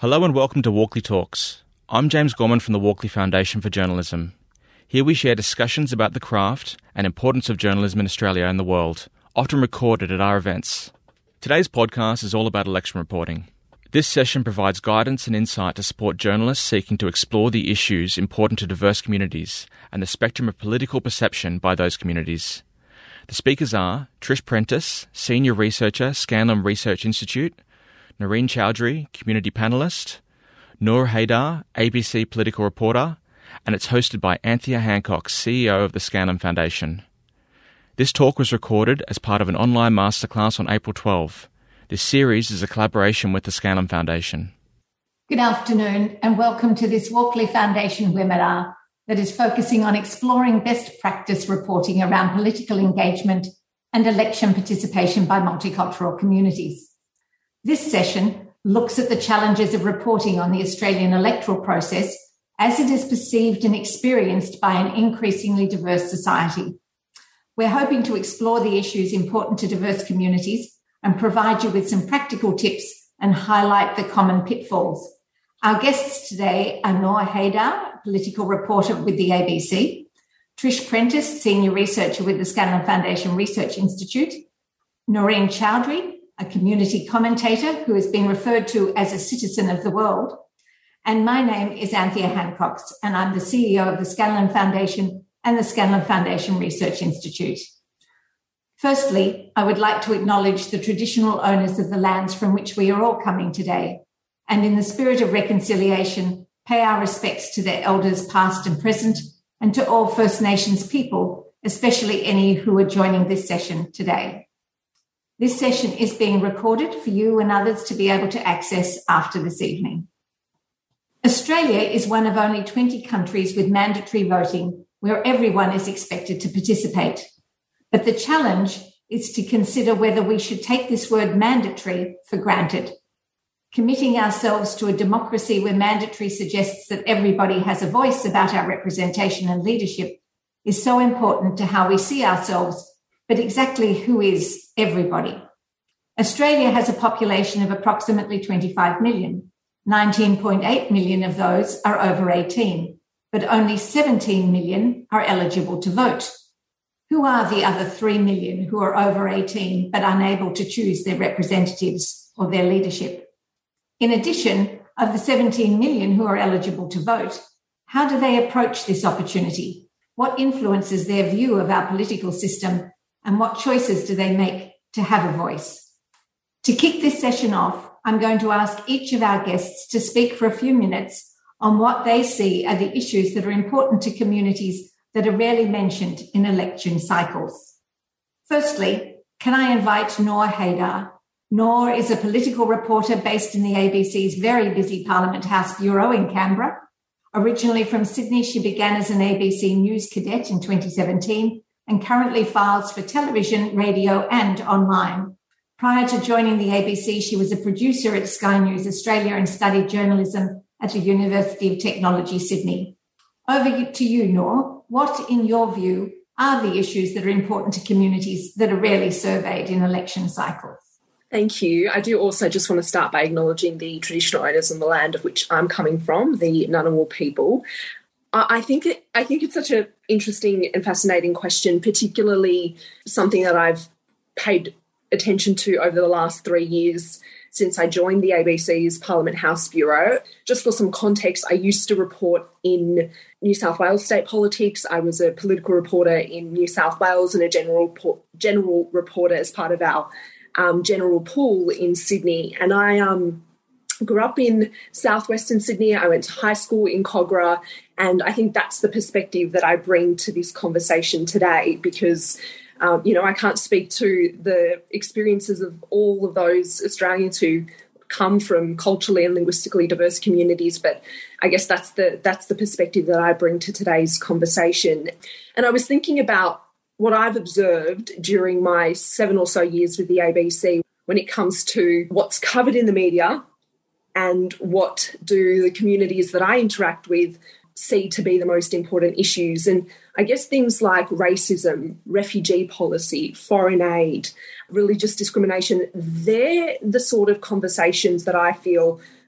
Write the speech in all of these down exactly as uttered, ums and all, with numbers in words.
Hello and welcome to Walkley Talks. I'm James Gorman from the Walkley Foundation for Journalism. Here we share discussions about the craft and importance of journalism in Australia and the world, often recorded at our events. Today's podcast is all about election reporting. This session provides guidance and insight to support journalists seeking to explore the issues important to diverse communities and the spectrum of political perception by those communities. The speakers are Trish Prentice, Senior Researcher, Scanlon Research Institute, Noreen Chowdhury, Community Panellist, Noor Haydar, A B C Political Reporter, and it's hosted by Anthea Hancock, C E O of the Scanlon Foundation. This talk was recorded as part of an online masterclass on April twelfth. This series is a collaboration with the Scanlon Foundation. Good afternoon and welcome to this Walkley Foundation webinar that is focusing on exploring best practice reporting around political engagement and election participation by multicultural communities. This session looks at the challenges of reporting on the Australian electoral process as it is perceived and experienced by an increasingly diverse society. We're hoping to explore the issues important to diverse communities and provide you with some practical tips and highlight the common pitfalls. Our guests today are Noor Haydar, political reporter with the A B C, Trish Prentice, senior researcher with the Scanlon Foundation Research Institute, Noreen Chowdhury, a community commentator who has been referred to as a citizen of the world, and my name is Anthea Hancock, and I'm the C E O of the Scanlon Foundation and the Scanlon Foundation Research Institute. Firstly, I would like to acknowledge the traditional owners of the lands from which we are all coming today, and in the spirit of reconciliation, pay our respects to their elders past and present, and to all First Nations people, especially any who are joining this session today. This session is being recorded for you and others to be able to access after this evening. Australia is one of only twenty countries with mandatory voting where everyone is expected to participate. But the challenge is to consider whether we should take this word mandatory for granted. Committing ourselves to a democracy where mandatory suggests that everybody has a voice about our representation and leadership is so important to how we see ourselves, but exactly who is everybody? Australia has a population of approximately twenty-five million. nineteen point eight million of those are over eighteen, but only seventeen million are eligible to vote. Who are the other three million who are over eighteen but unable to choose their representatives or their leadership? In addition, of the seventeen million who are eligible to vote, how do they approach this opportunity? What influences their view of our political system, and what choices do they make to have a voice? To kick this session off, I'm going to ask each of our guests to speak for a few minutes on what they see are the issues that are important to communities that are rarely mentioned in election cycles. Firstly, can I invite Noor Haydar? Noor is a political reporter based in the A B C's very busy Parliament House Bureau in Canberra. Originally from Sydney, she began as an A B C News cadet in twenty seventeen and currently files for television, radio and online. Prior to joining the A B C, she was a producer at Sky News Australia and studied journalism at the University of Technology, Sydney. Over to you, Noor. What, in your view, are the issues that are important to communities that are rarely surveyed in election cycles? Thank you. I do also just want to start by acknowledging the traditional owners on the land of which I'm coming from, the Ngunnawal people. I think it, I think it's such an interesting and fascinating question, particularly something that I've paid attention to over the last three years since I joined the A B C's Parliament House Bureau. Just for some context, I used to report in New South Wales state politics. I was a political reporter in New South Wales and a general general reporter as part of our um, general pool in Sydney. And I um, grew up in southwestern Sydney. I went to high school in Kogarah. And I think that's the perspective that I bring to this conversation today because Um, you know, I can't speak to the experiences of all of those Australians who come from culturally and linguistically diverse communities, but I guess that's the that's the perspective that I bring to today's conversation. And I was thinking about what I've observed during my seven or so years with the A B C when it comes to what's covered in the media and what do the communities that I interact with see to be the most important issues. And I guess things like racism, refugee policy, foreign aid, religious discrimination, they're the sort of conversations that I feel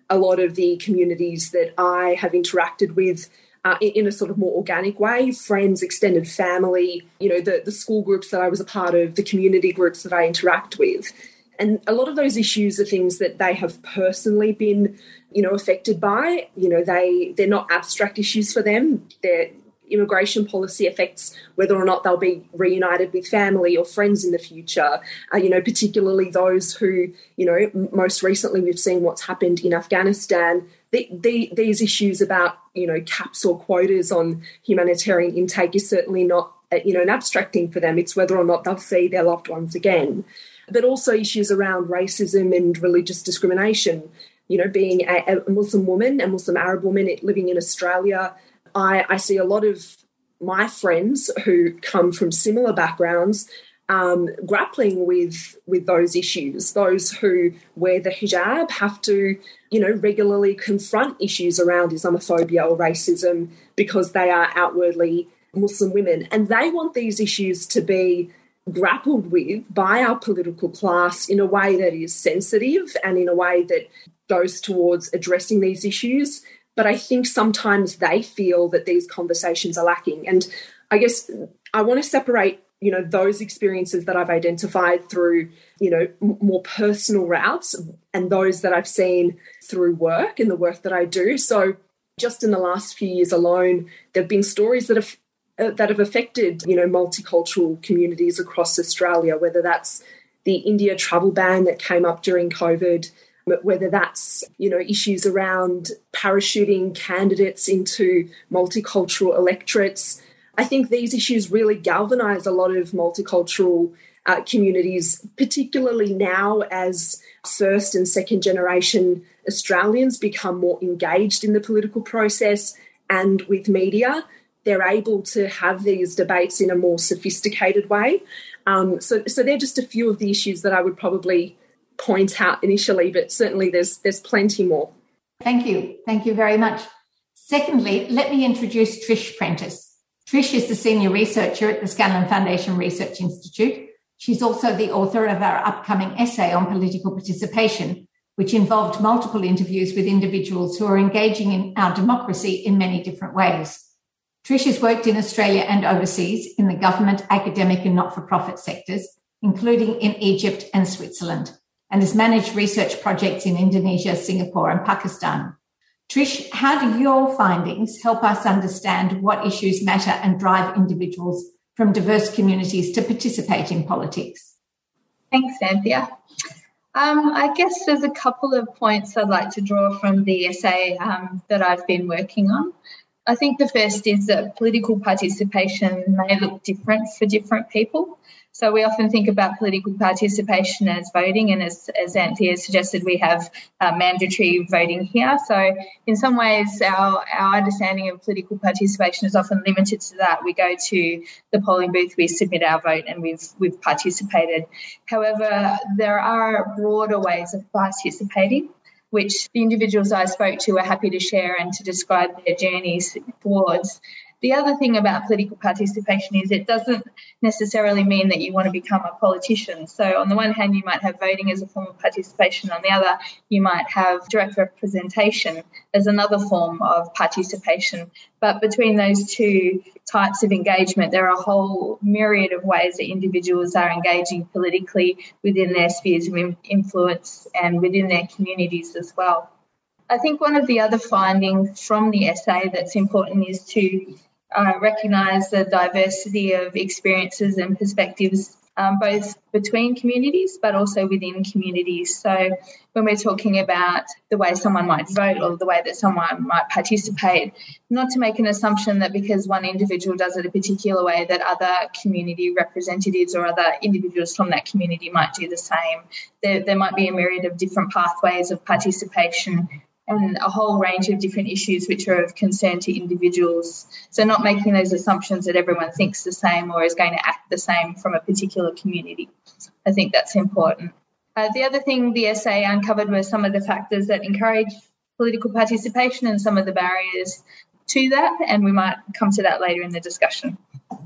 a lot of the communities that I have interacted with uh, in, in a sort of more organic way, friends, extended family, you know, the, the school groups that I was a part of, the community groups that I interact with. And a lot of those issues are things that they have personally been, you know, affected by. You know, they, they're not abstract issues for them. Their immigration policy affects whether or not they'll be reunited with family or friends in the future, uh, you know, particularly those who, you know, m- most recently we've seen what's happened in Afghanistan. The, the, these issues about, you know, caps or quotas on humanitarian intake is certainly not, uh, you know, an abstract thing for them. It's whether or not they'll see their loved ones again. But also issues around racism and religious discrimination. You know, being a, a Muslim woman, a Muslim Arab woman living in Australia, I, I see a lot of my friends who come from similar backgrounds um, grappling with with those issues. Those who wear the hijab have to, you know, regularly confront issues around Islamophobia or racism because they are outwardly Muslim women. And they want these issues to be grappled with by our political class in a way that is sensitive and in a way that goes towards addressing these issues. But I think sometimes they feel that these conversations are lacking. And I guess I want to separate, you know, those experiences that I've identified through, you know, m- more personal routes and those that I've seen through work and the work that I do. So just in the last few years alone, there have been stories that have uh, that have affected, you know, multicultural communities across Australia, whether that's the India travel ban that came up during COVID, whether that's, you know, issues around parachuting candidates into multicultural electorates. I think these issues really galvanise a lot of multicultural uh, communities, particularly now as first and second generation Australians become more engaged in the political process and with media. They're able to have these debates in a more sophisticated way. Um, so, so they're just a few of the issues that I would probably point out initially, but certainly there's there's plenty more. Thank you. Thank you very much. Secondly, let me introduce Trish Prentice. Trish is the senior researcher at the Scanlon Foundation Research Institute. She's also the author of our upcoming essay on political participation, which involved multiple interviews with individuals who are engaging in our democracy in many different ways. Trish has worked in Australia and overseas in the government, academic and not-for-profit sectors, including in Egypt and Switzerland, and has managed research projects in Indonesia, Singapore and Pakistan. Trish, how do your findings help us understand what issues matter and drive individuals from diverse communities to participate in politics? Thanks, Anthea. Um, I guess there's a couple of points I'd like to draw from the essay um, that I've been working on. I think the first is that political participation may look different for different people. So we often think about political participation as voting, and as, as Anthea suggested, we have uh, mandatory voting here. So in some ways, our, our understanding of political participation is often limited to that. We go to the polling booth, we submit our vote, and we've we've participated. However, there are broader ways of participating, which the individuals I spoke to are happy to share and to describe their journeys towards. The other thing about political participation is it doesn't necessarily mean that you want to become a politician. So on the one hand, you might have voting as a form of participation. On the other, you might have direct representation as another form of participation. But between those two types of engagement, there are a whole myriad of ways that individuals are engaging politically within their spheres of influence and within their communities as well. I think one of the other findings from the essay that's important is to uh, recognise the diversity of experiences and perspectives, um, both between communities but also within communities. So when we're talking about the way someone might vote or the way that someone might participate, not to make an assumption that because one individual does it a particular way that other community representatives or other individuals from that community might do the same. There, there might be a myriad of different pathways of participation and a whole range of different issues which are of concern to individuals. So not making those assumptions that everyone thinks the same or is going to act the same from a particular community. I think that's important. Uh, the other thing the essay uncovered were some of the factors that encourage political participation and some of the barriers to that, and we might come to that later in the discussion.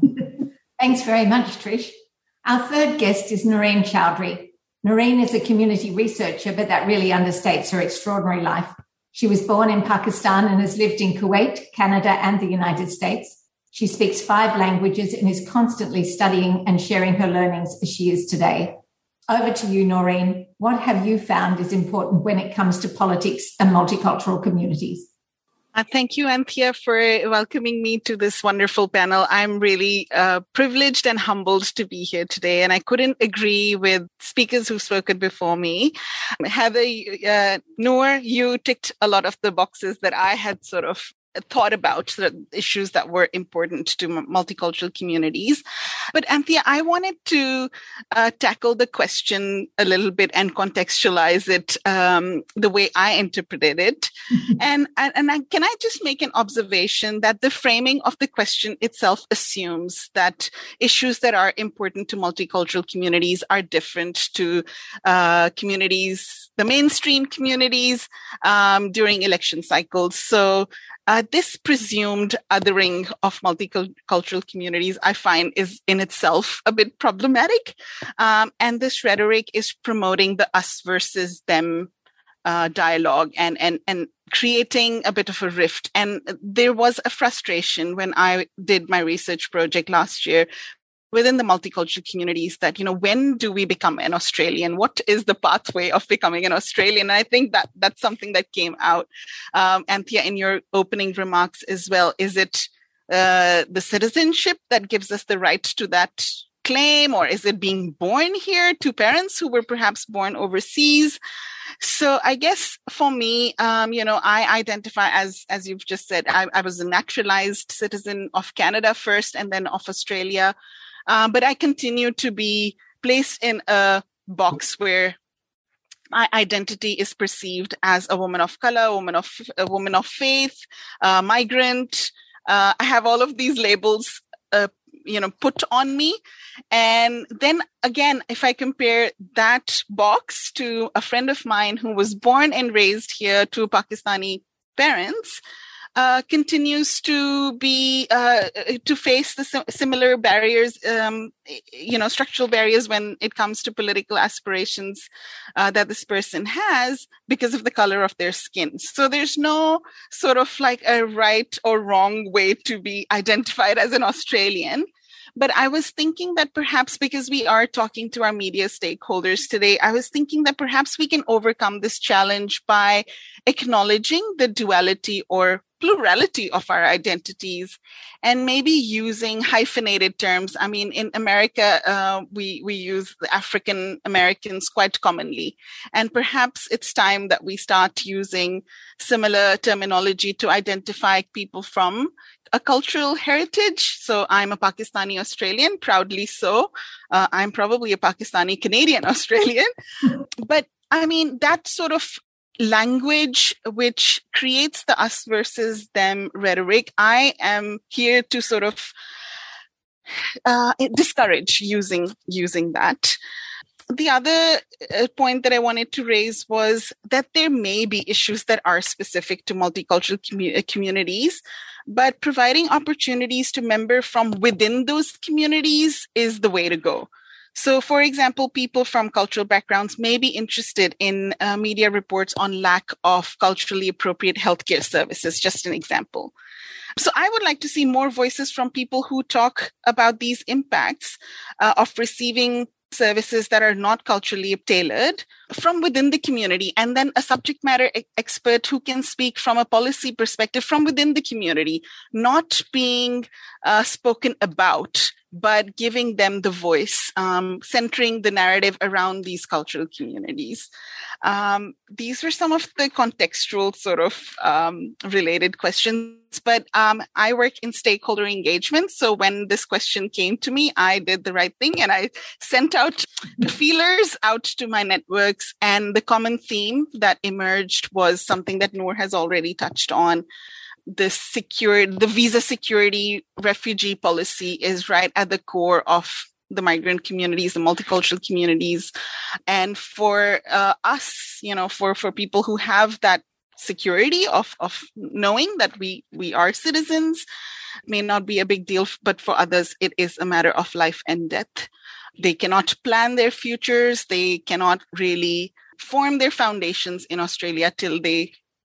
Thanks very much, Trish. Our third guest is Noreen Chowdhury. Noreen is a community researcher, but that really understates her extraordinary life. She was born in Pakistan and has lived in Kuwait, Canada, and the United States. She speaks five languages and is constantly studying and sharing her learnings as she is today. Over to you, Noreen. What have you found is important when it comes to politics and multicultural communities? Uh, thank you, Anthea, for welcoming me to this wonderful panel. I'm really uh, privileged and humbled to be here today, and I couldn't agree with speakers who've spoken before me. Heather, uh, Noor, you ticked a lot of the boxes that I had sort of thought about, the issues that were important to multicultural communities. But Anthea, I wanted to uh, tackle the question a little bit and contextualize it um, the way I interpreted it. and and, and I, can I just make an observation that the framing of the question itself assumes that issues that are important to multicultural communities are different to uh, communities, the mainstream communities um, during election cycles. So Uh, this presumed othering of multicultural communities, I find, is in itself a bit problematic. Um, and this rhetoric is promoting the us versus them uh, dialogue and, and, and creating a bit of a rift. And there was a frustration when I did my research project last year within the multicultural communities that, you know, when do we become an Australian? What is the pathway of becoming an Australian? And I think that that's something that came out, um, Anthea, in your opening remarks as well. Is it uh, the citizenship that gives us the right to that claim, or is it being born here to parents who were perhaps born overseas? So I guess for me, um, you know, I identify as, as you've just said, I, I was a naturalized citizen of Canada first and then of Australia. Uh, but I continue to be placed in a box where my identity is perceived as a woman of color, a woman of a woman of faith, a migrant. Uh, I have all of these labels, uh, you know, put on me. And then again, if I compare that box to a friend of mine who was born and raised here to Pakistani parents, Uh, continues to be uh, to face the sim- similar barriers, um, you know, structural barriers when it comes to political aspirations uh, that this person has because of the color of their skin. So there's no sort of like a right or wrong way to be identified as an Australian. But I was thinking that perhaps because we are talking to our media stakeholders today, I was thinking that perhaps we can overcome this challenge by acknowledging the duality or plurality of our identities and maybe using hyphenated terms. I mean, in America, uh, we, we use the African Americans quite commonly. And perhaps it's time that we start using similar terminology to identify people from a cultural heritage. So I'm a Pakistani Australian, proudly so. Uh, I'm probably a Pakistani Canadian Australian. But I mean, that sort of language which creates the us versus them rhetoric, I am here to sort of uh, discourage using using that. The other uh, point that I wanted to raise was that there may be issues that are specific to multicultural commu- communities, but providing opportunities to members from within those communities is the way to go. So, for example, people from cultural backgrounds may be interested in uh, media reports on lack of culturally appropriate healthcare services, just an example. So I would like to see more voices from people who talk about these impacts uh, of receiving services that are not culturally tailored from within the community, and then a subject matter e- expert who can speak from a policy perspective from within the community, not being uh, spoken about, but giving them the voice, um, centering the narrative around these cultural communities. Um, these were some of the contextual sort of um, related questions, but um, I work in stakeholder engagement. So when this question came to me, I did the right thing and I sent out the feelers out to my networks. And the common theme that emerged was something that Noor has already touched on. The secure, the visa security refugee policy is right at the core of the migrant communities, the multicultural communities. And for uh, us, you know, for, for people who have that security of, of knowing that we, we are citizens, may not be a big deal, but for others, it is a matter of life and death. They cannot plan their futures. They cannot really form their foundations in Australia till they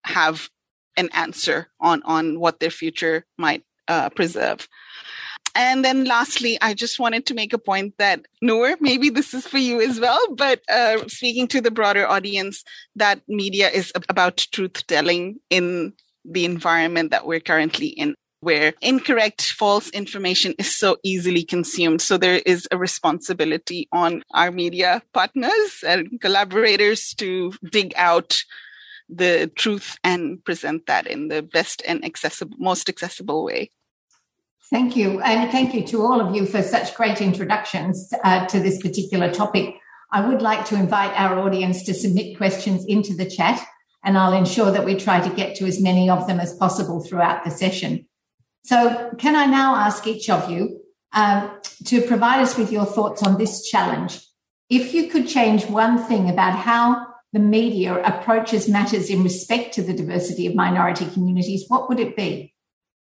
have an answer on, on what their future might uh, preserve. And then lastly, I just wanted to make a point that, Noor, maybe this is for you as well, but uh, speaking to the broader audience, that media is about truth-telling in the environment that we're currently in, where incorrect, false information is so easily consumed. So there is a responsibility on our media partners and collaborators to dig out the truth and present that in the best and accessible, most accessible way. Thank you. And thank you to all of you for such great introductions uh, to this particular topic. I would like to invite our audience to submit questions into the chat, and I'll ensure that we try to get to as many of them as possible throughout the session. So can I now ask each of you uh, to provide us with your thoughts on this challenge? If you could change one thing about how the media approaches matters in respect to the diversity of minority communities, what would it be?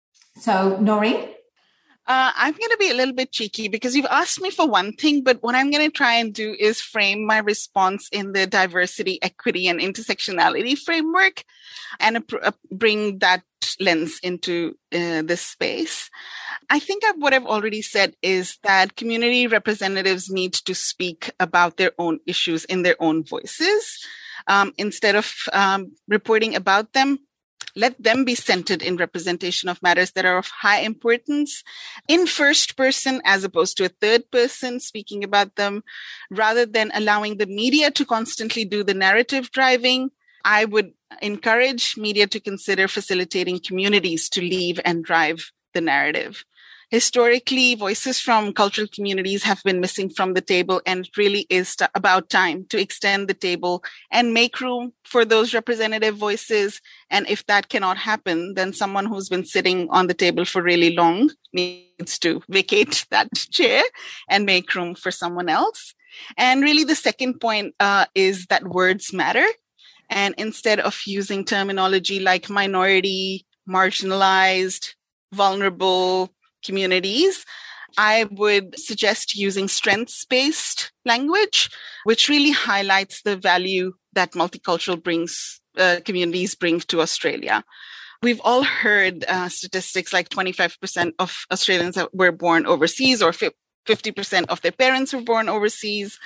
So, Noreen? Uh, I'm going to be a little bit cheeky because you've asked me for one thing, but what I'm going to try and do is frame my response in the diversity, equity, and intersectionality framework and uh, bring that lens into uh, this space. I think I've, what I've already said is that community representatives need to speak about their own issues in their own voices. Um, instead of um, reporting about them, let them be centered in representation of matters that are of high importance in first person as opposed to a third person speaking about them, rather than allowing the media to constantly do the narrative driving. I would encourage media to consider facilitating communities to leave and drive the narrative. Historically, voices from cultural communities have been missing from the table, and it really is t- about time to extend the table and make room for those representative voices. And if that cannot happen, then someone who's been sitting on the table for really long needs to vacate that chair and make room for someone else. And really, the second point uh, is that words matter. And instead of using terminology like minority, marginalized, vulnerable communities, I would suggest using strengths-based language, which really highlights the value that multicultural brings uh, communities bring to Australia. We've all heard uh, statistics like twenty-five percent of Australians that were born overseas, or fifty percent of their parents were born overseas.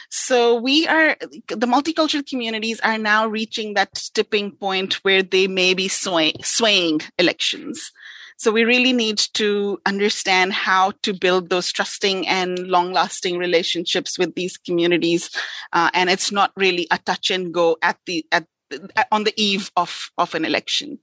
So we are, the multicultural communities are now reaching that tipping point where they may be sway, swaying elections. So we really need to understand how to build those trusting and long-lasting relationships with these communities. Uh, and it's not really a touch and go at the at on the eve of, of an election.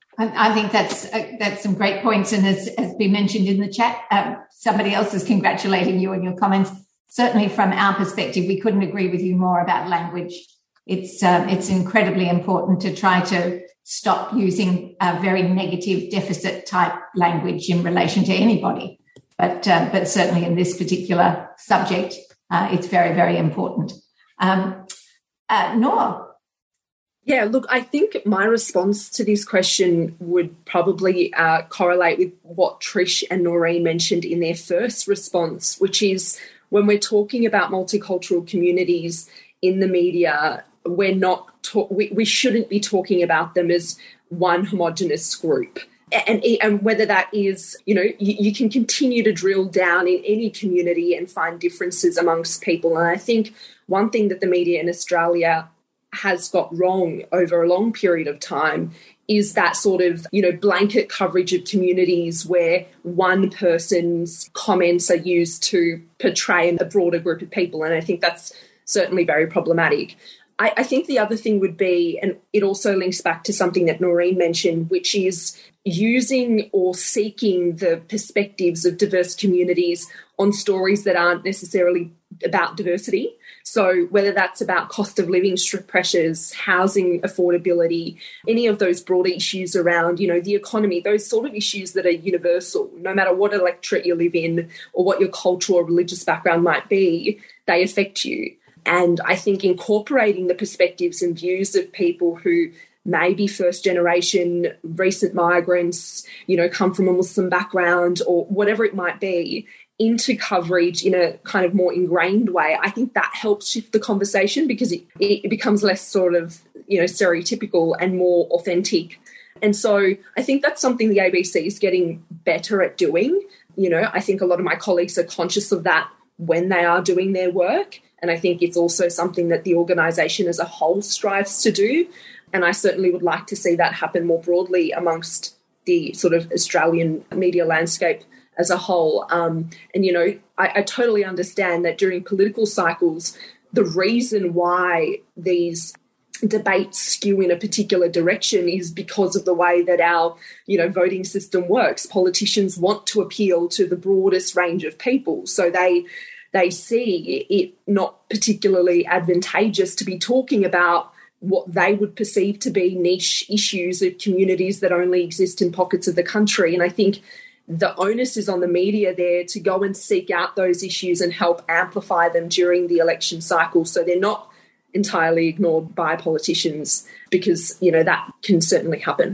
I think that's uh, that's some great points. And as has been mentioned in the chat, um, somebody else is congratulating you on your comments. Certainly from our perspective, we couldn't agree with you more about language. It's uh, it's incredibly important to try to stop using a very negative deficit type language in relation to anybody. But uh, but certainly in this particular subject, uh, it's very, very important. Um, uh, Noor? Yeah, look, I think my response to this question would probably uh, correlate with what Trish and Noreen mentioned in their first response, which is when we're talking about multicultural communities in the media, we're not ta- we, we shouldn't be talking about them as one homogenous group. And, and whether that is, you know, you, you can continue to drill down in any community and find differences amongst people. And I think one thing that the media in Australia has got wrong over a long period of time is that sort of, you know, blanket coverage of communities where one person's comments are used to portray a broader group of people. And I think that's certainly very problematic. I, I think the other thing would be, and it also links back to something that Noreen mentioned, which is using or seeking the perspectives of diverse communities on stories that aren't necessarily about diversity. So whether that's about cost of living pressures, housing affordability, any of those broader issues around, you know, the economy, those sort of issues that are universal, no matter what electorate you live in or what your cultural or religious background might be, they affect you. And I think incorporating the perspectives and views of people who may be first generation, recent migrants, you know, come from a Muslim background or whatever it might be, into coverage in a kind of more ingrained way, I think that helps shift the conversation because it, it becomes less sort of, you know, stereotypical and more authentic. And so I think that's something the A B C is getting better at doing. You know, I think a lot of my colleagues are conscious of that when they are doing their work. And I think it's also something that the organisation as a whole strives to do. And I certainly would like to see that happen more broadly amongst the sort of Australian media landscape as a whole. Um, and, you know, I, I totally understand that during political cycles, the reason why these debates skew in a particular direction is because of the way that our, you know, voting system works. Politicians want to appeal to the broadest range of people. So they they see it not particularly advantageous to be talking about what they would perceive to be niche issues of communities that only exist in pockets of the country. And I think the onus is on the media there to go and seek out those issues and help amplify them during the election cycle so they're not entirely ignored by politicians, because, you know, that can certainly happen.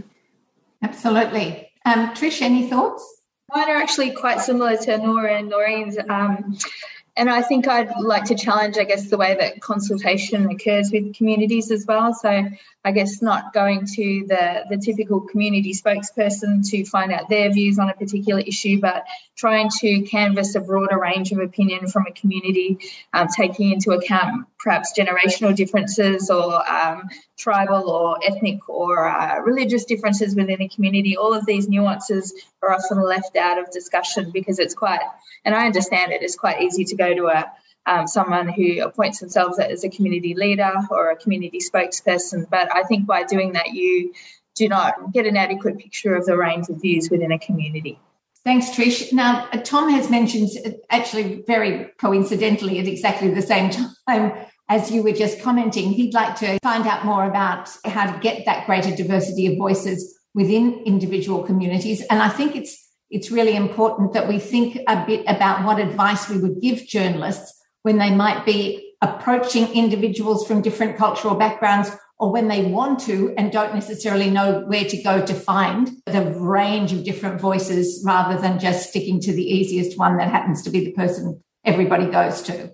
Absolutely. Um, Trish, any thoughts? Mine are actually quite similar to Nora and Noreen's. Um, and I think I'd like to challenge, I guess, the way that consultation occurs with communities as well. So I guess not going to the, the typical community spokesperson to find out their views on a particular issue, but trying to canvass a broader range of opinion from a community, um, taking into account perhaps generational differences or um, tribal or ethnic or uh, religious differences within a community. All of these nuances are often left out of discussion because it's quite, and I understand it, it's quite easy to go to a Um, someone who appoints themselves as a community leader or a community spokesperson. But I think by doing that, you do not get an adequate picture of the range of views within a community. Thanks, Trish. Now, uh, Tom has mentioned, uh, actually very coincidentally at exactly the same time as you were just commenting, he'd like to find out more about how to get that greater diversity of voices within individual communities. And I think it's it's really important that we think a bit about what advice we would give journalists when they might be approaching individuals from different cultural backgrounds, or when they want to and don't necessarily know where to go to find the range of different voices, rather than just sticking to the easiest one that happens to be the person everybody goes to.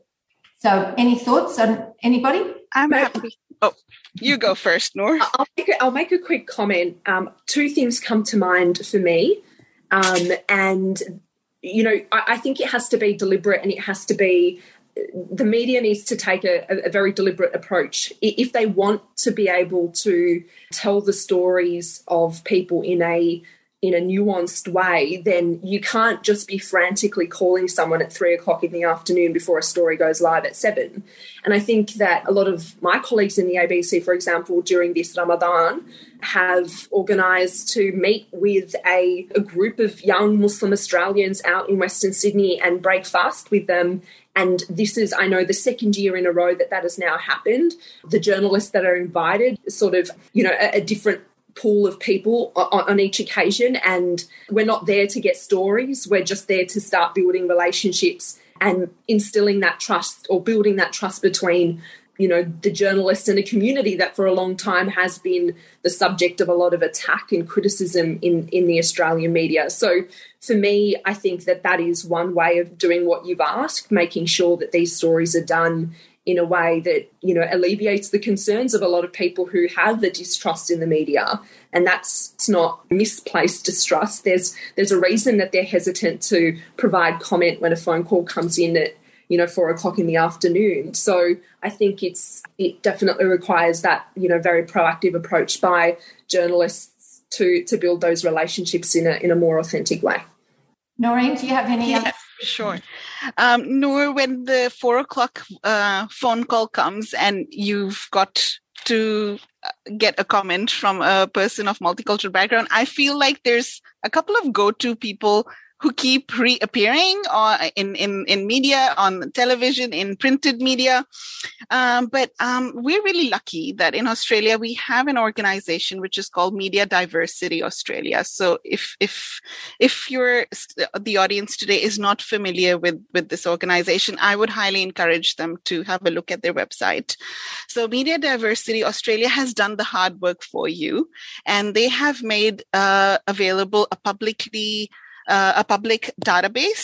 So any thoughts on anybody? I'm happy. Oh, you go first, Noor. I'll make a, I'll make a quick comment. Um, two things come to mind for me. Um, and, you know, I, I think it has to be deliberate, and it has to be, the media needs to take a, a very deliberate approach. If they want to be able to tell the stories of people in a in a nuanced way, then you can't just be frantically calling someone at three o'clock in the afternoon before a story goes live at seven. And I think that a lot of my colleagues in the A B C, for example, during this Ramadan, have organised to meet with a, a group of young Muslim Australians out in Western Sydney and break fast with them. And this is, I know, the second year in a row that that has now happened. The journalists that are invited, sort of, you know, a, a different pool of people on, on each occasion. And we're not there to get stories. We're just there to start building relationships and instilling that trust, or building that trust between, you know, the journalist and a community that for a long time has been the subject of a lot of attack and criticism in, in the Australian media. So for me, I think that that is one way of doing what you've asked, making sure that these stories are done in a way that, you know, alleviates the concerns of a lot of people who have the distrust in the media. And that's it's not misplaced distrust. There's there's a reason that they're hesitant to provide comment when a phone call comes in at, you know, four o'clock in the afternoon. So I think it's it definitely requires that, you know, very proactive approach by journalists to to build those relationships in a in a more authentic way. Noreen, do you have any? Yeah, other- sure. Um, Noor, when the four o'clock uh, phone call comes and you've got to get a comment from a person of multicultural background, I feel like there's a couple of go-to people who keep reappearing or in, in, in media, on television, in printed media. Um, but um, we're really lucky that in Australia, we have an organization which is called Media Diversity Australia. So if if if you're, the audience today is not familiar with, with this organization, I would highly encourage them to have a look at their website. So Media Diversity Australia has done the hard work for you, and they have made uh, available a publicly Uh, a public database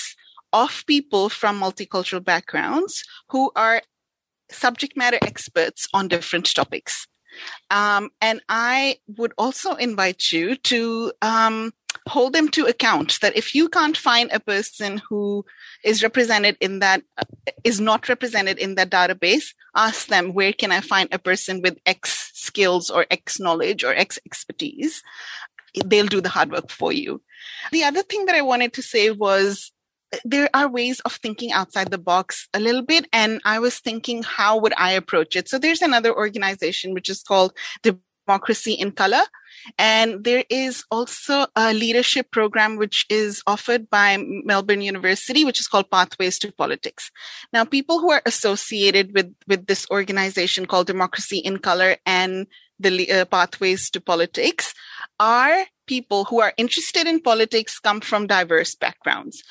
of people from multicultural backgrounds who are subject matter experts on different topics. Um, and I would also invite you to um, hold them to account that if you can't find a person who is represented in that, is not represented in that database, ask them, where can I find a person with X skills or X knowledge or X expertise? They'll do the hard work for you. The other thing that I wanted to say was, there are ways of thinking outside the box a little bit. And I was thinking, how would I approach it? So there's another organization which is called Democracy in Color. And there is also a leadership program which is offered by Melbourne University, which is called Pathways to Politics. Now, people who are associated with, with this organization called Democracy in Color and the uh, Pathways to Politics are people who are interested in politics, come from diverse backgrounds.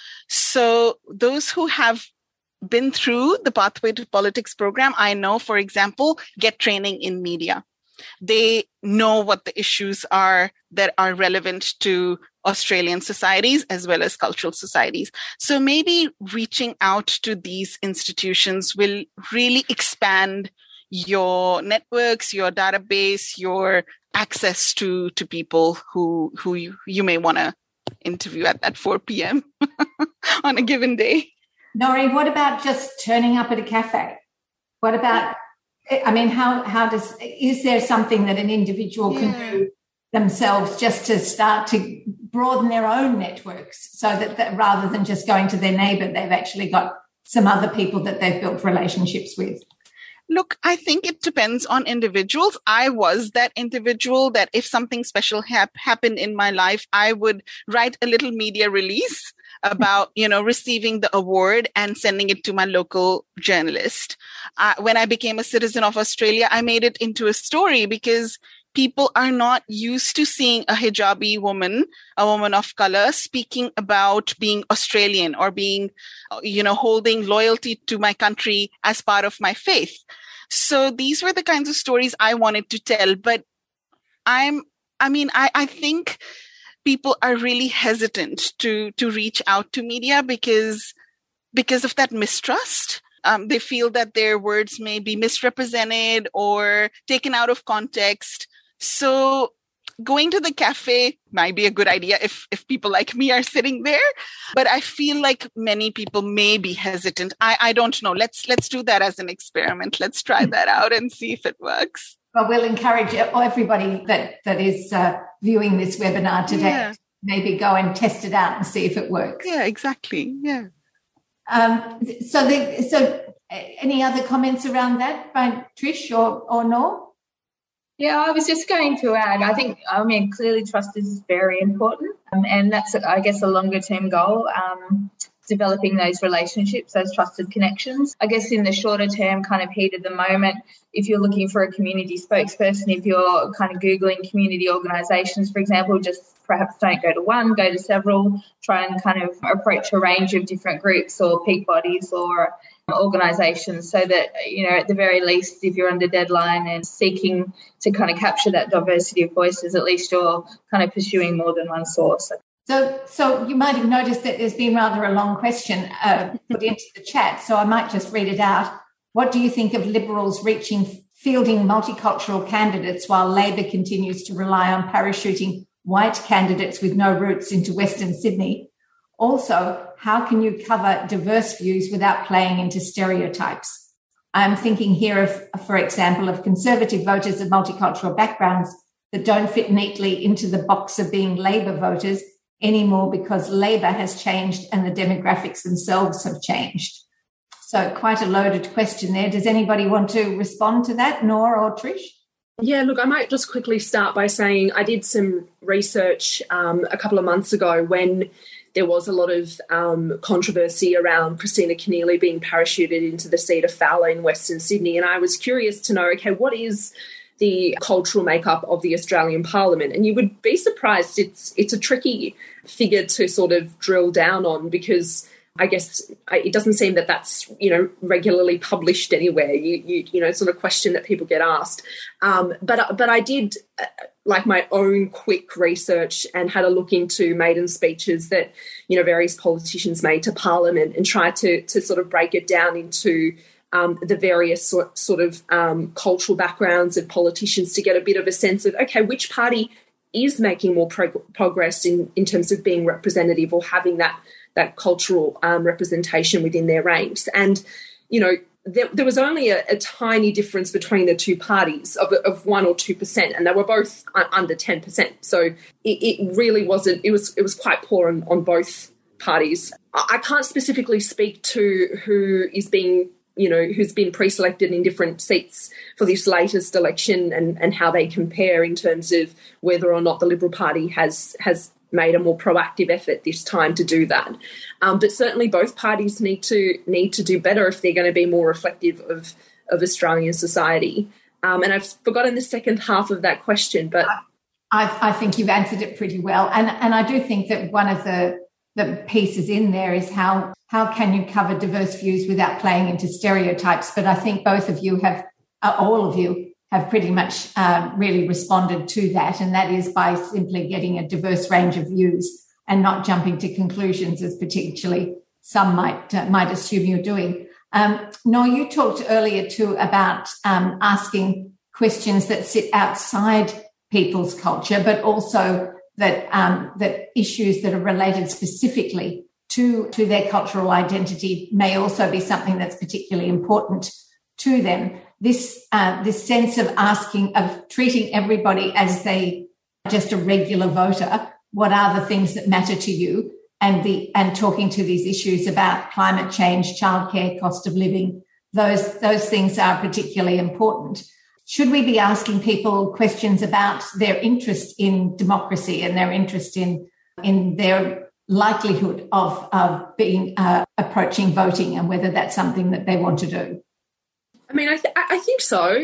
So those who have been through the Pathway to Politics program, I know, for example, get training in media. They know what the issues are that are relevant to Australian societies as well as cultural societies. So maybe reaching out to these institutions will really expand your networks, your database, your access to, to people who, who you, you may want to interview at that four p.m. on a given day. Nori, what about just turning up at a cafe? What about, I mean, how, how does, is there something that an individual yeah. can do themselves just to start to broaden their own networks so that, that rather than just going to their neighbour, they've actually got some other people that they've built relationships with? Look, I think it depends on individuals. I was that individual that if something special hap- happened in my life, I would write a little media release about, you know, receiving the award and sending it to my local journalist. Uh, when I became a citizen of Australia, I made it into a story because people are not used to seeing a hijabi woman, a woman of color, speaking about being Australian or being, you know, holding loyalty to my country as part of my faith. So these were the kinds of stories I wanted to tell. But I'm, I mean, I, I think people are really hesitant to, to reach out to media because, because of that mistrust. Um, they feel that their words may be misrepresented or taken out of context. So going to the cafe might be a good idea if, if people like me are sitting there, but I feel like many people may be hesitant. I, I don't know. Let's let's do that as an experiment. Let's try that out and see if it works. Well, we'll encourage everybody that, that is uh, viewing this webinar today yeah. to maybe go and test it out and see if it works. Yeah, exactly. Yeah. Um, so, the, so any other comments around that by Trish or, or Noor? Yeah, I was just going to add, I think, I mean, clearly trust is very important. Um, and that's, I guess, a longer term goal, um, developing those relationships, those trusted connections. I guess in the shorter term, kind of heat of the moment, if you're looking for a community spokesperson, if you're kind of Googling community organisations, for example, just perhaps don't go to one, go to several, try and kind of approach a range of different groups or peak bodies or organisations so that, you know, at the very least, if you're under deadline and seeking to kind of capture that diversity of voices, at least you're kind of pursuing more than one source. So so you might have noticed that there's been rather a long question uh, put into the chat, so I might just read it out. What do you think of Liberals reaching fielding multicultural candidates while Labor continues to rely on parachuting white candidates with no roots into Western Sydney? Also, how can you cover diverse views without playing into stereotypes? I'm thinking here of, for example, of Conservative voters of multicultural backgrounds that don't fit neatly into the box of being Labor voters anymore because Labor has changed and the demographics themselves have changed. So quite a loaded question there. Does anybody want to respond to that, Noor or Trish? Yeah, look, I might just quickly start by saying I did some research um, a couple of months ago when there was a lot of um, controversy around Christina Keneally being parachuted into the seat of Fowler in Western Sydney. And I was curious to know, okay, what is the cultural makeup of the Australian Parliament? And you would be surprised. It's it's a tricky figure to sort of drill down on because I guess it doesn't seem that that's, you know, regularly published anywhere. You, you, you know, it's not a question that people get asked. Um, but but I did like my own quick research and had a look into maiden speeches that, you know, various politicians made to Parliament and tried to to sort of break it down into um, the various sort, sort of um, cultural backgrounds of politicians to get a bit of a sense of, okay, which party is making more prog- progress in, in terms of being representative or having that that cultural um, representation within their ranks. And, you know, there, there was only a, a tiny difference between the two parties of, of one or two percent, and they were both under ten percent. So it, it really wasn't, it was it was quite poor on, on both parties. I can't specifically speak to who is being, you know, who's been pre-selected in different seats for this latest election and, and how they compare in terms of whether or not the Liberal Party has has made a more proactive effort this time to do that. Um, but certainly both parties need to need to do better if they're going to be more reflective of, of Australian society. Um, and I've forgotten the second half of that question, but I, I think you've answered it pretty well. And and I do think that one of the the pieces in there is how how can you cover diverse views without playing into stereotypes? But I think both of you have, uh, all of you have pretty much uh, really responded to that, and that is by simply getting a diverse range of views and not jumping to conclusions, as particularly some might uh, might assume you're doing. Um, Noel, you talked earlier too about um, asking questions that sit outside people's culture, but also that um, that issues that are related specifically to, to their cultural identity may also be something that's particularly important to them. This uh, this sense of asking, of treating everybody as they just a regular voter. What are the things that matter to you? And the and talking to these issues about climate change, childcare, cost of living. Those those things are particularly important. Should we be asking people questions about their interest in democracy and their interest in in their likelihood of of being uh, approaching voting, and whether that's something that they want to do? I mean, I, th- I think so.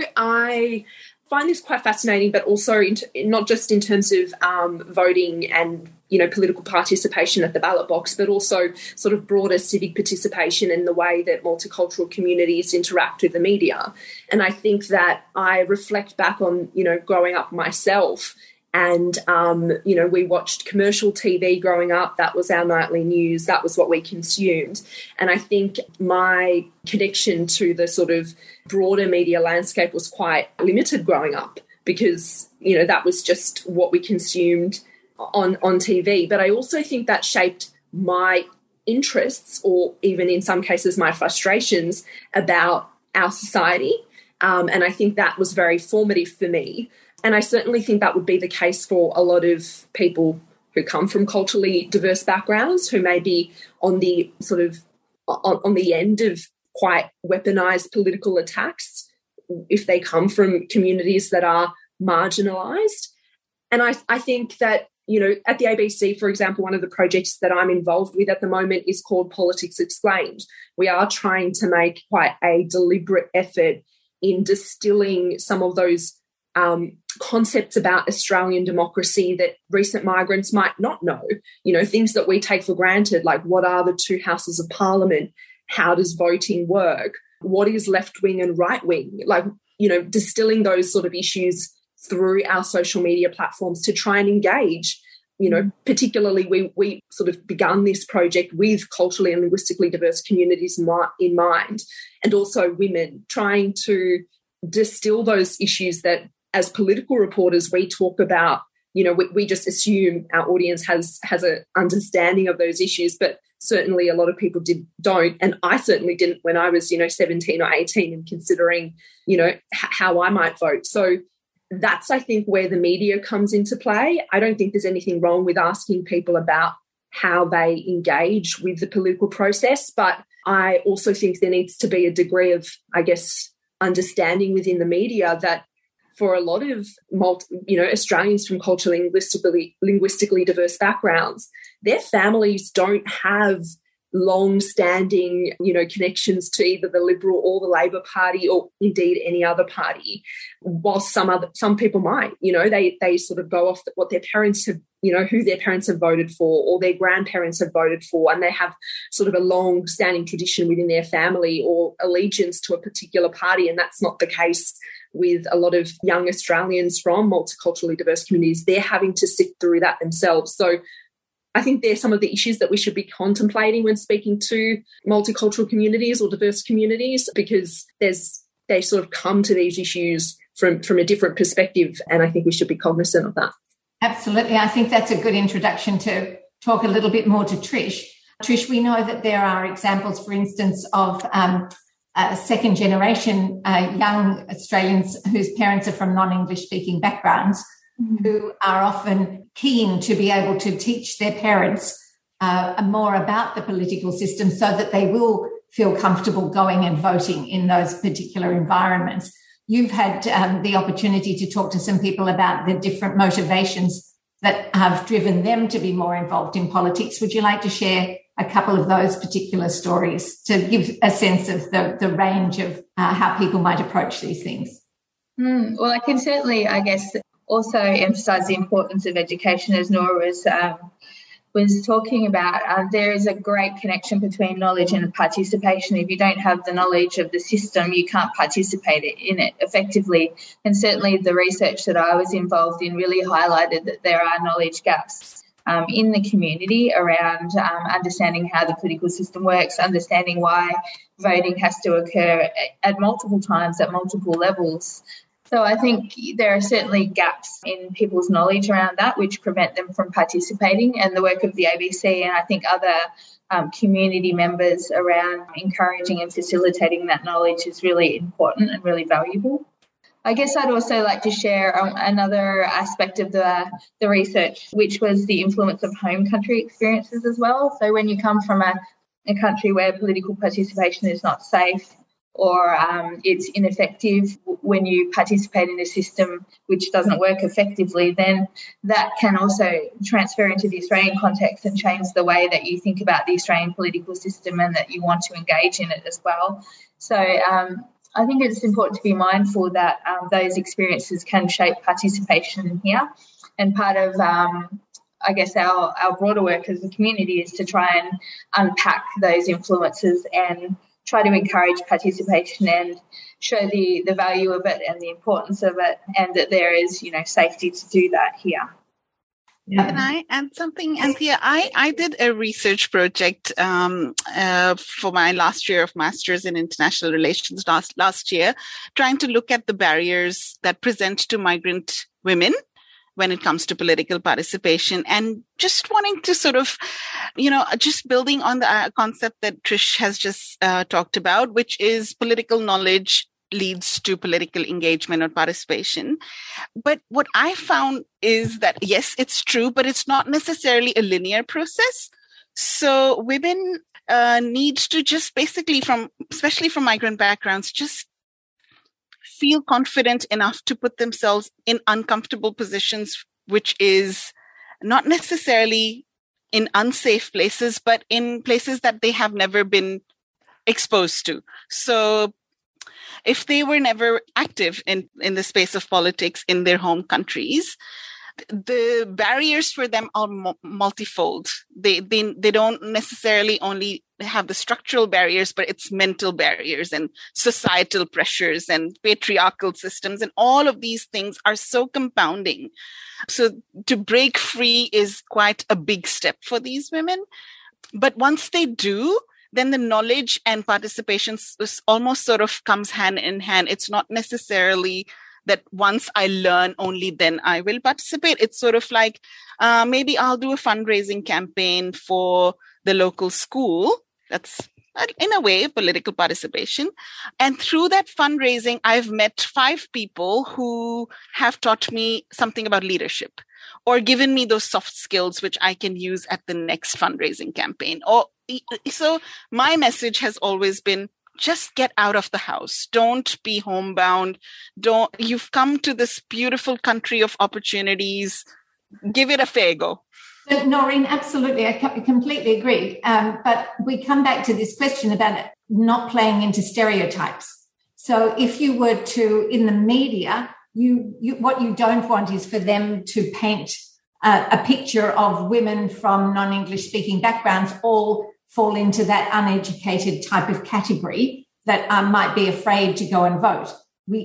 I find this quite fascinating, but also in t- not just in terms of um, voting and, you know, political participation at the ballot box, but also sort of broader civic participation in the way that multicultural communities interact with the media. And I think that I reflect back on, you know, growing up myself. And, um, you know, we watched commercial T V growing up. That was our nightly news. That was what we consumed. And I think my connection to the sort of broader media landscape was quite limited growing up because, you know, that was just what we consumed on, on T V. But I also think that shaped my interests, or even in some cases my frustrations about our society. Um, and I think that was very formative for me. And I certainly think that would be the case for a lot of people who come from culturally diverse backgrounds, who may be on the sort of on, on the end of quite weaponized political attacks if they come from communities that are marginalized. And I, I think that, you know, at the A B C, for example, one of the projects that I'm involved with at the moment is called Politics Explained. We are trying to make quite a deliberate effort in distilling some of those um, concepts about Australian democracy that recent migrants might not know, you know, things that we take for granted, like what are the two houses of parliament? How does voting work? What is left wing and right wing? Like, you know, distilling those sort of issues through our social media platforms to try and engage, you know, particularly we, we sort of begun this project with culturally and linguistically diverse communities in mind, and also women, trying to distill those issues that as political reporters we talk about. You know, we, we just assume our audience has has an understanding of those issues, but certainly a lot of people did, don't. And I certainly didn't when I was, you know, seventeen or eighteen and considering, you know, h- how I might vote. So that's, I think, where the media comes into play. I don't think there's anything wrong with asking people about how they engage with the political process, but I also think there needs to be a degree of, I guess, understanding within the media that for a lot of, multi, you know, Australians from culturally linguistically, linguistically diverse backgrounds, their families don't have long-standing, you know, connections to either the Liberal or the Labor Party, or indeed any other party. While some other some people might, you know, they they sort of go off what their parents have, you know, who their parents have voted for, or their grandparents have voted for, and they have sort of a long-standing tradition within their family or allegiance to a particular party, and that's not the case with a lot of young Australians from multiculturally diverse communities, they're having to sift through that themselves. So I think they're some of the issues that we should be contemplating when speaking to multicultural communities or diverse communities, because there's they sort of come to these issues from, from a different perspective, and I think we should be cognizant of that. Absolutely. I think that's a good introduction to talk a little bit more to Trish. Trish, we know that there are examples, for instance, of um, uh, second-generation uh, young Australians whose parents are from non-English speaking backgrounds, mm-hmm. who are often keen to be able to teach their parents uh, more about the political system so that they will feel comfortable going and voting in those particular environments. You've had um, the opportunity to talk to some people about the different motivations that have driven them to be more involved in politics. Would you like to share a couple of those particular stories to give a sense of the, the range of uh, how people might approach these things? Mm, well, I can certainly, I guess, also emphasise the importance of education, as Nora was, um, was talking about. Uh, there is a great connection between knowledge and participation. If you don't have the knowledge of the system, you can't participate in it effectively. And certainly the research that I was involved in really highlighted that there are knowledge gaps um, in the community around um, understanding how the political system works, understanding why voting has to occur at multiple times, at multiple levels. So I think there are certainly gaps in people's knowledge around that which prevent them from participating, and the work of the A B C and I think other um, community members around encouraging and facilitating that knowledge is really important and really valuable. I guess I'd also like to share another aspect of the, the research, which was the influence of home country experiences as well. So when you come from a, a country where political participation is not safe, or um, it's ineffective when you participate in a system which doesn't work effectively, then that can also transfer into the Australian context and change the way that you think about the Australian political system and that you want to engage in it as well. So um, I think it's important to be mindful that um, those experiences can shape participation here. And part of um, I guess our, our broader work as a community is to try and unpack those influences and try to encourage participation and show the, the value of it and the importance of it, and that there is, you know, safety to do that here. Yeah. Can I add something, Anthea? I, I did a research project um, uh, for my last year of Masters in International Relations last, last year, trying to look at the barriers that present to migrant women when it comes to political participation, and just wanting to sort of, you know, just building on the uh, concept that Trish has just uh, talked about, which is political knowledge leads to political engagement or participation. But what I found is that, yes, it's true, but it's not necessarily a linear process. So women uh, need to just basically from, especially from migrant backgrounds, just feel confident enough to put themselves in uncomfortable positions, which is not necessarily in unsafe places, but in places that they have never been exposed to. So if they were never active in, in the space of politics in their home countries, the barriers for them are multifold. They, they they don't necessarily only have the structural barriers, but it's mental barriers and societal pressures and patriarchal systems, and all of these things are so compounding. So to break free is quite a big step for these women. But once they do, then the knowledge and participation almost sort of comes hand in hand. It's not necessarily that once I learn, only then I will participate. It's sort of like, uh, maybe I'll do a fundraising campaign for the local school. That's, in a way, political participation. And through that fundraising, I've met five people who have taught me something about leadership, or given me those soft skills, which I can use at the next fundraising campaign. Or so my message has always been, just get out of the house. Don't be homebound. Don't, you've come to this beautiful country of opportunities. Give it a fair go. So, Noreen, absolutely. I completely agree. Um, but we come back to this question about not playing into stereotypes. So if you were to, in the media, you, you what you don't want is for them to paint uh, a picture of women from non-English speaking backgrounds all fall into that uneducated type of category that um, might be afraid to go and vote. We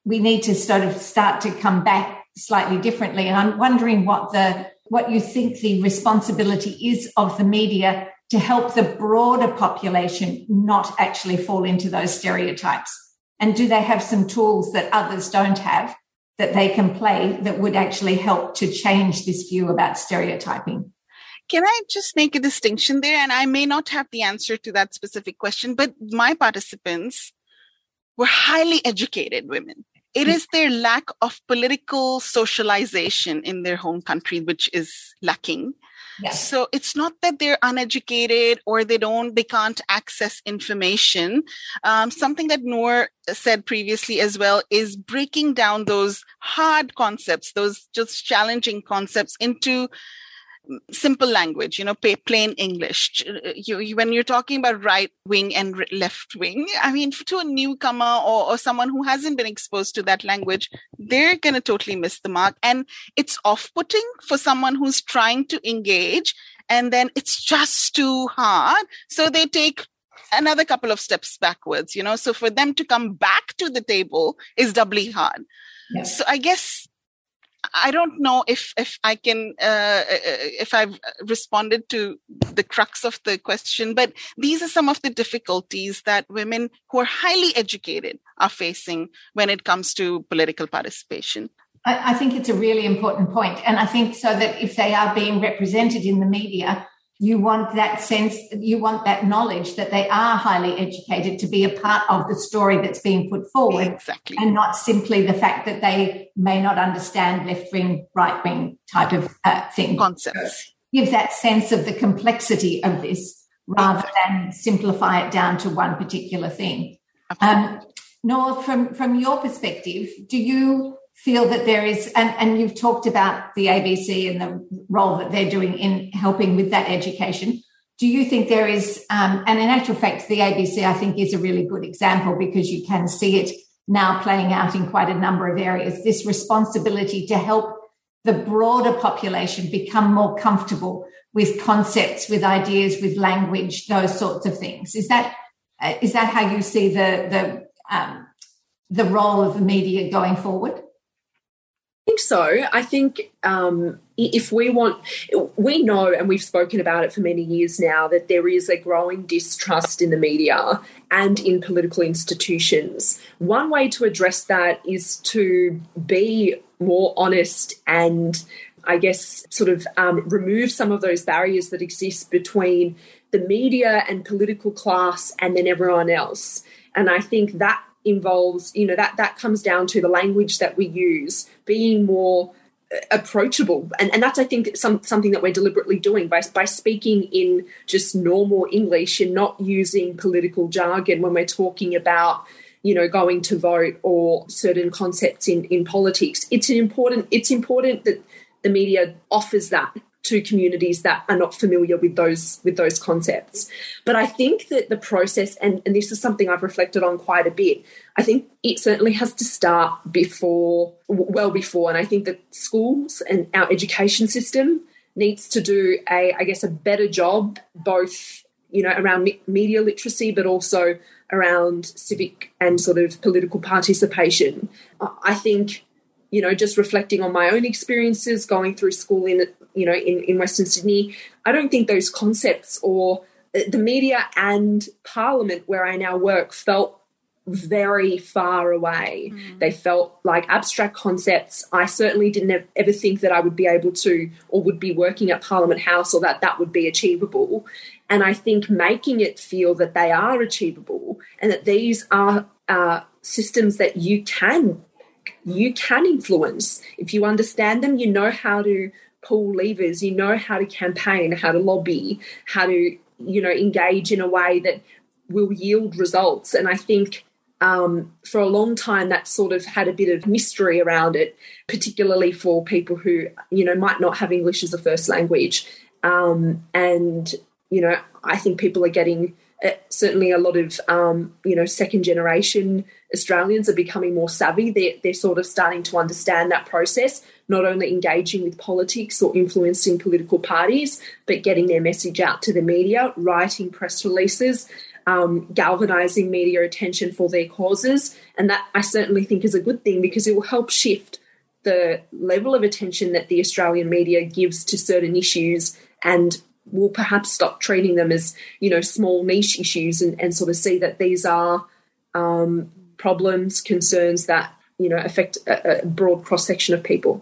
we need to sort of start to come back slightly differently. And I'm wondering what the what you think the responsibility is of the media to help the broader population not actually fall into those stereotypes. And do they have some tools that others don't have that they can play that would actually help to change this view about stereotyping? Can I just make a distinction there? And I may not have the answer to that specific question, but my participants were highly educated women. It is their lack of political socialization in their home country which is lacking. Yes. So it's not that they're uneducated or they don't, they can't access information. Um, something that Noor said previously as well is breaking down those hard concepts, those just challenging concepts into simple language, you know, plain English. You, you, when you're talking about right wing and left wing, I mean, to a newcomer or, or someone who hasn't been exposed to that language, they're going to totally miss the mark. And it's off-putting for someone who's trying to engage, and then it's just too hard. So they take another couple of steps backwards, you know, so for them to come back to the table is doubly hard. Yes. So I guess I don't know if if I can uh, if I've responded to the crux of the question, but these are some of the difficulties that women who are highly educated are facing when it comes to political participation. I, I think it's a really important point, and I think so that if they are being represented in the media, you want that sense, you want that knowledge that they are highly educated to be a part of the story that's being put forward. Exactly. And not simply the fact that they may not understand left-wing, right-wing type of uh, thing. Concepts. Give that sense of the complexity of this rather exactly. than simplify it down to one particular thing. Um, Noor, from, from your perspective, do you feel that there is, and, and you've talked about the A B C and the role that they're doing in helping with that education. Do you think there is, um, and in actual fact, the A B C, I think, is a really good example because you can see it now playing out in quite a number of areas, this responsibility to help the broader population become more comfortable with concepts, with ideas, with language, those sorts of things. Is that, uh, is that how you see the, the, um, the role of the media going forward? I think so. I think um, if we want, we know, and we've spoken about it for many years now, that there is a growing distrust in the media and in political institutions. One way to address that is to be more honest and, I guess, sort of um, remove some of those barriers that exist between the media and political class and then everyone else. And I think that involves, you know, that that comes down to the language that we use being more approachable, and and that's, I think, some something that we're deliberately doing by by speaking in just normal English and not using political jargon when we're talking about, you know, going to vote or certain concepts in in politics. It's an important it's important that the media offers that to communities that are not familiar with those with those concepts. But I think that the process, and, and this is something I've reflected on quite a bit, I think it certainly has to start before, well before, and I think that schools and our education system needs to do a, I guess, a better job, both, you know, around me- media literacy, but also around civic and sort of political participation. I think, you know, just reflecting on my own experiences going through school in, you know, in, in Western Sydney, I don't think those concepts or the media and Parliament, where I now work, felt very far away. Mm. They felt like abstract concepts. I certainly didn't ever think that I would be able to or would be working at Parliament House or that that would be achievable. And I think making it feel that they are achievable and that these are uh, systems that you can you can influence. If you understand them, you know how to pull levers, you know how to campaign, how to lobby, how to, you know, engage in a way that will yield results. And I think um, for a long time that sort of had a bit of mystery around it, particularly for people who, you know, might not have English as a first language. Um, and, you know, I think people are getting uh, certainly a lot of, um, you know, second generation Australians are becoming more savvy. They're, they're sort of starting to understand that process, not only engaging with politics or influencing political parties, but getting their message out to the media, writing press releases, um, galvanizing media attention for their causes. And that I certainly think is a good thing, because it will help shift the level of attention that the Australian media gives to certain issues, and will perhaps stop treating them as, you know, small niche issues, and, and sort of see that these are um, problems, concerns that, you know, affect a, a broad cross-section of people.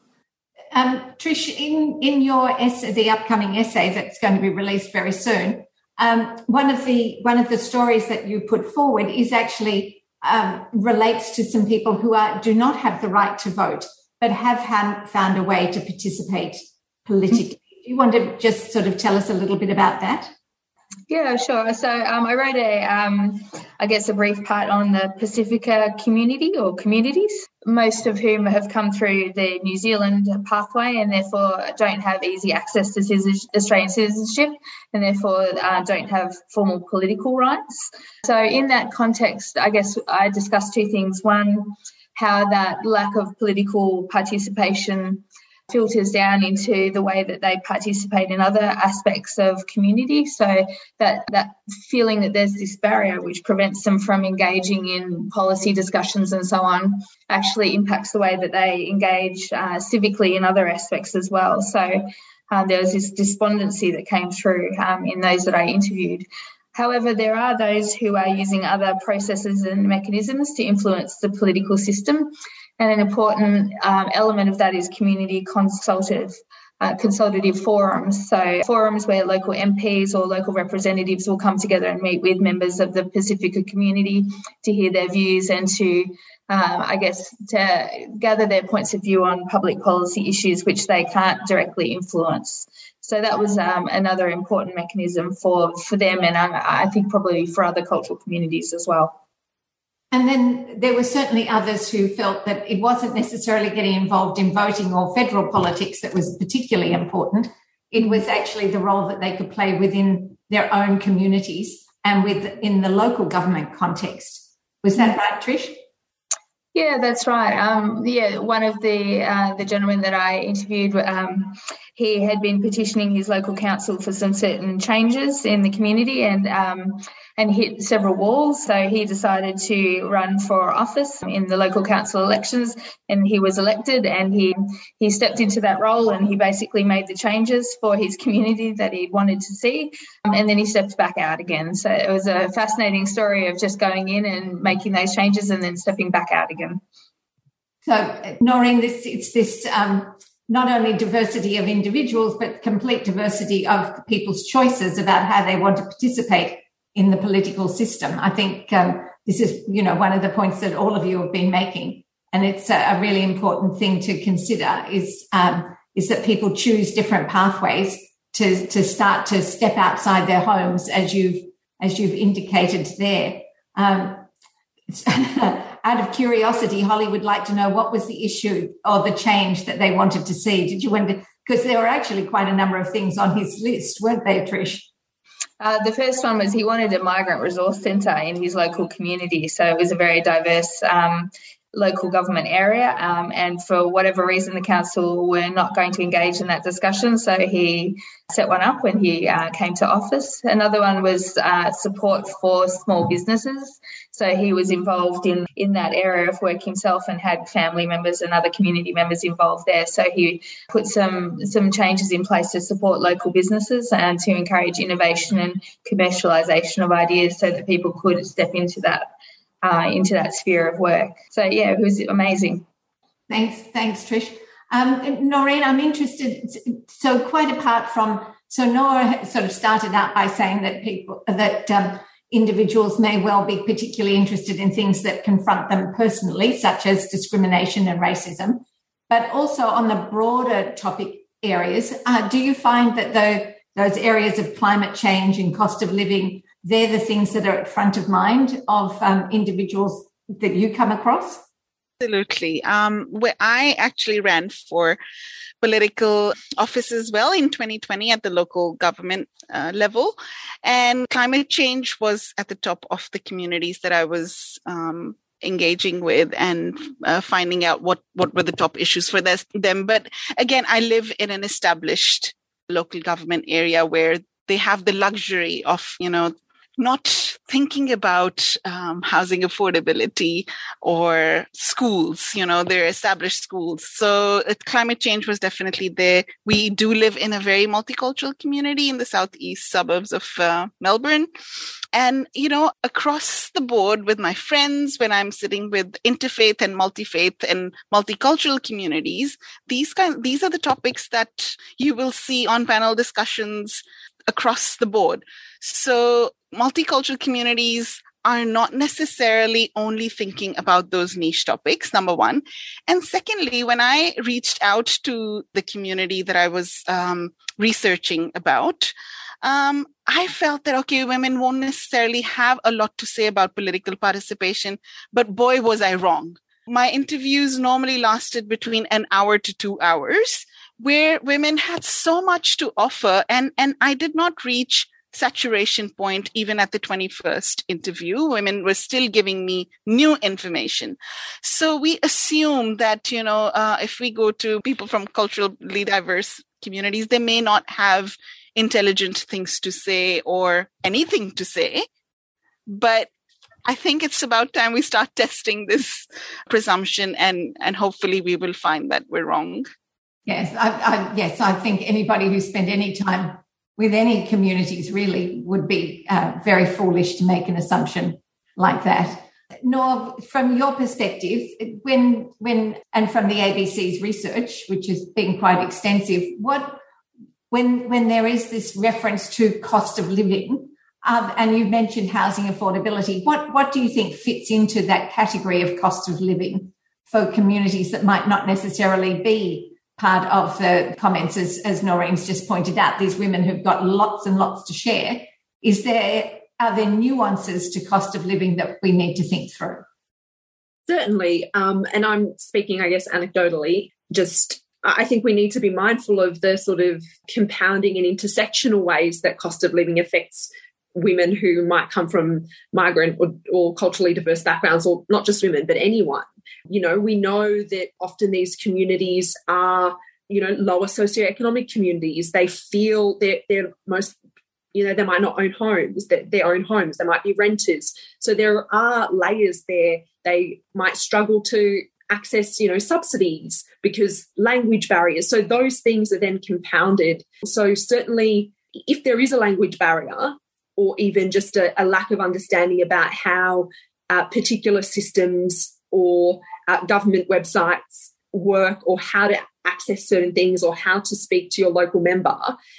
Um, Trish, in, in your essay, the upcoming essay that's going to be released very soon, um, one of the one of the stories that you put forward is actually um, relates to some people who are do not have the right to vote, but have had, found a way to participate politically. Do you want to just sort of tell us a little bit about that? Yeah, sure. So um, I wrote a, um, I guess, a brief part on the Pacifica community or communities, most of whom have come through the New Zealand pathway and therefore don't have easy access to Australian citizenship, and therefore uh, don't have formal political rights. So in that context, I guess I discussed two things. One, how that lack of political participation filters down into the way that they participate in other aspects of community. So that that feeling that there's this barrier which prevents them from engaging in policy discussions and so on actually impacts the way that they engage uh, civically in other aspects as well. So uh, there was this despondency that came through um, in those that I interviewed. However, there are those who are using other processes and mechanisms to influence the political system. And an important um, element of that is community consultative, uh, consultative forums. So forums where local M Ps or local representatives will come together and meet with members of the Pacifica community to hear their views and to, uh, I guess, to gather their points of view on public policy issues which they can't directly influence. So that was um, another important mechanism for, for them, and I, I think probably for other cultural communities as well. And then there were certainly others who felt that it wasn't necessarily getting involved in voting or federal politics that was particularly important. It was actually the role that they could play within their own communities and within the local government context. Was that right, Trish? Yeah, that's right. Um, yeah, one of the uh, the gentlemen that I interviewed, um, he had been petitioning his local council for some certain changes in the community, and um, and hit several walls. So he decided to run for office in the local council elections, and he was elected, and he he stepped into that role, and he basically made the changes for his community that he wanted to see, um, and then he stepped back out again. So it was a fascinating story of just going in and making those changes and then stepping back out again. So, Noreen, this it's this um, not only diversity of individuals, but complete diversity of people's choices about how they want to participate in the political system. I think um, this is, you know, one of the points that all of you have been making, and it's a, a really important thing to consider is um, is that people choose different pathways to to start to step outside their homes, as you've as you've indicated there. Um, out of curiosity, Holly would like to know what was the issue or the change that they wanted to see. Did you want to? Because there were actually quite a number of things on his list, weren't there, Trish? Uh, the first one was he wanted a migrant resource centre in his local community. So it was a very diverse um, local government area, um, and for whatever reason the council were not going to engage in that discussion, so he set one up when he uh, came to office. Another one was uh, support for small businesses. So he was involved in, in that area of work himself and had family members and other community members involved there. So he put some some changes in place to support local businesses and to encourage innovation and commercialisation of ideas so that people could step into that uh, into that sphere of work. So, yeah, it was amazing. Thanks, thanks, Trish. Um, Noreen, I'm interested, so quite apart from, so Noah sort of started out by saying that people, that um, individuals may well be particularly interested in things that confront them personally, such as discrimination and racism, but also on the broader topic areas. Uh, do you find that the, those areas of climate change and cost of living, they're the things that are at front of mind of um, individuals that you come across? Absolutely. Um, where I actually ran for political office as well in twenty twenty at the local government uh, level. And climate change was at the top of the communities that I was um, engaging with and uh, finding out what, what were the top issues for this, them. But again, I live in an established local government area where they have the luxury of, you know, not thinking about um, housing affordability or schools, you know, their established schools. So uh, climate change was definitely there. We do live in a very multicultural community in the southeast suburbs of uh, Melbourne. And, you know, across the board with my friends, when I'm sitting with interfaith and multi-faith and multicultural communities, these kind, these are the topics that you will see on panel discussions across the board. So multicultural communities are not necessarily only thinking about those niche topics, number one. And secondly, when I reached out to the community that I was um, researching about, um, I felt that, okay, women won't necessarily have a lot to say about political participation, but boy, was I wrong. My interviews normally lasted between an hour to two hours, where women had so much to offer, and, and I did not reach saturation point even at the twenty-first interview. Women were still giving me new information. So we assume that, you know, uh, if we go to people from culturally diverse communities, they may not have intelligent things to say or anything to say. But I think it's about time we start testing this presumption, and, and hopefully we will find that we're wrong. Yes, I, I, yes, I think anybody who spent any time with any communities really would be uh, very foolish to make an assumption like that. Nor, from your perspective, when when and from the A B C's research, which has been quite extensive, what when when there is this reference to cost of living, uh, and you mentioned housing affordability, what what do you think fits into that category of cost of living for communities that might not necessarily be part of the comments, as, as Noreen's just pointed out, these women who've got lots and lots to share? Is there, are there nuances to cost of living that we need to think through? Certainly. Um, and I'm speaking, I guess, anecdotally, just I think we need to be mindful of the sort of compounding and intersectional ways that cost of living affects women who might come from migrant or, or culturally diverse backgrounds, or not just women, but anyone. You know, we know that often these communities are, you know, lower socioeconomic communities. They feel they're, they're most, you know, they might not own homes, they're, they own homes, they might be renters. So there are layers there. They might struggle to access, you know, subsidies because language barriers. So those things are then compounded. So certainly if there is a language barrier, or even just a, a lack of understanding about how uh, particular systems or uh, government websites work, or how to access certain things, or how to speak to your local member,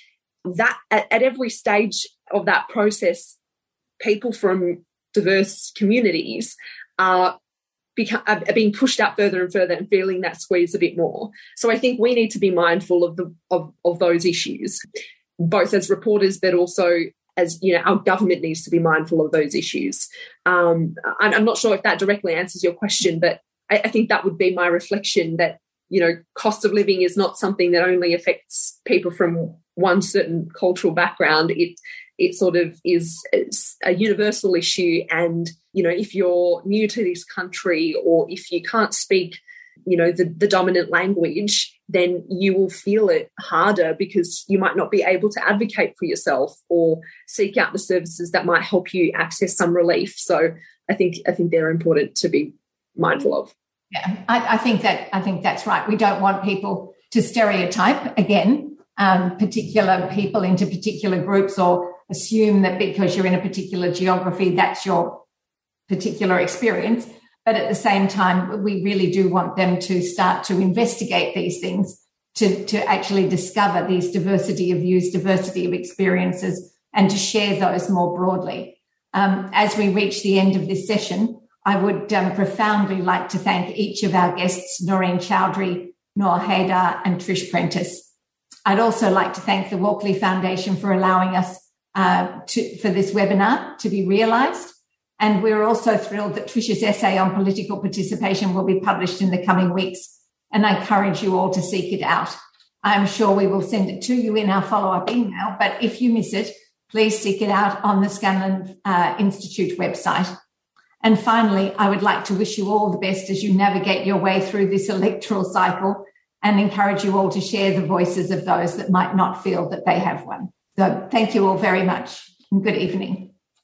that at, at every stage of that process, people from diverse communities are, become, are being pushed out further and further and feeling that squeeze a bit more. So I think we need to be mindful of the of, of those issues, both as reporters, but also as, you know, our government needs to be mindful of those issues. Um, I'm, I'm not sure if that directly answers your question, but I, I think that would be my reflection, that, you know, cost of living is not something that only affects people from one certain cultural background. It it sort of is a universal issue. And, you know, if you're new to this country, or if you can't speak, you know, the, the dominant language, then you will feel it harder, because you might not be able to advocate for yourself or seek out the services that might help you access some relief. So I think I think they're important to be mindful of. Yeah, I, I think that I think that's right. We don't want people to stereotype again um, particular people into particular groups, or assume that because you're in a particular geography, that's your particular experience. But at the same time, we really do want them to start to investigate these things, to, to actually discover these diversity of views, diversity of experiences, and to share those more broadly. Um, as we reach the end of this session, I would um, profoundly like to thank each of our guests, Noreen Chowdhury, Noor Haydar, and Trish Prentice. I'd also like to thank the Walkley Foundation for allowing us uh, to, for this webinar to be realised. And we're also thrilled that Trish's essay on political participation will be published in the coming weeks, and I encourage you all to seek it out. I'm sure we will send it to you in our follow-up email, but if you miss it, please seek it out on the Scanlon uh, Institute website. And finally, I would like to wish you all the best as you navigate your way through this electoral cycle, and encourage you all to share the voices of those that might not feel that they have one. So thank you all very much, and good evening.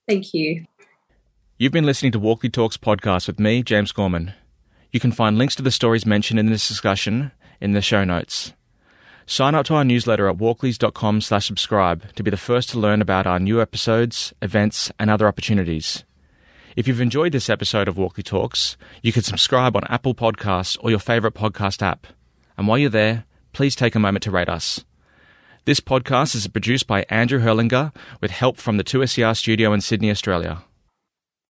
Thank you. You've been listening to Walkley Talks podcast with me, James Gorman. You can find links to the stories mentioned in this discussion in the show notes. Sign up to our newsletter at walkleys.com slash subscribe to be the first to learn about our new episodes, events, and other opportunities. If you've enjoyed this episode of Walkley Talks, you can subscribe on Apple Podcasts or your favourite podcast app. And while you're there, please take a moment to rate us. This podcast is produced by Andrew Herlinger with help from the two S E R studio in Sydney, Australia.